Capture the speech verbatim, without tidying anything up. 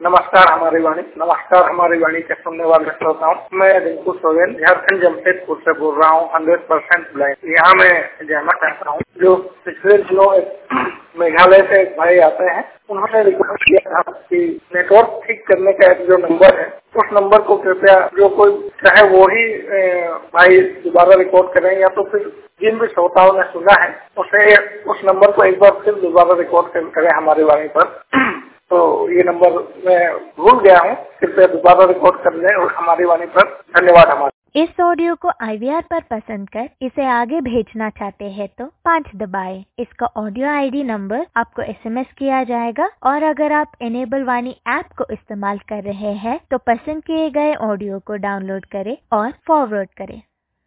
नमस्कार हमारी वाणी नमस्कार हमारी वाणी के सुनने वाले श्रोताओं, मैं रिंकू सोरेन झारखंड जमशेदपुर से बोल रहा हूँ। Hundred percent blind. यहाँ मैं जानना चाहता हूँ, जो पिछले दिनों मेघालय से एक भाई आते हैं, उन्होंने रिक्वेस्ट किया था कि नेटवर्क ठीक करने का एक जो नंबर है, उस नंबर को कृपया जो कोई चाहे वो ही भाई दोबारा रिकॉर्ड करें, या तो फिर जिन भी श्रोताओं ने सुना है उसे उस नंबर को एक बार फिर दोबारा रिकॉर्ड करें हमारी वाणी पर। तो ये नंबर मैं भूल गया हूँ, कृपया दोबारा रिकॉर्ड कर लें और हमारी वाणी पर। धन्यवाद। हमारे इस ऑडियो को आई वी आर पर पसंद कर इसे आगे भेजना चाहते हैं तो पाँच दबाएं। इसका ऑडियो आई डी नंबर आपको एस एम एस किया जाएगा, और अगर आप इनेबल वाणी ऐप को इस्तेमाल कर रहे हैं तो पसंद किए गए ऑडियो को डाउनलोड करें और फॉरवर्ड करें।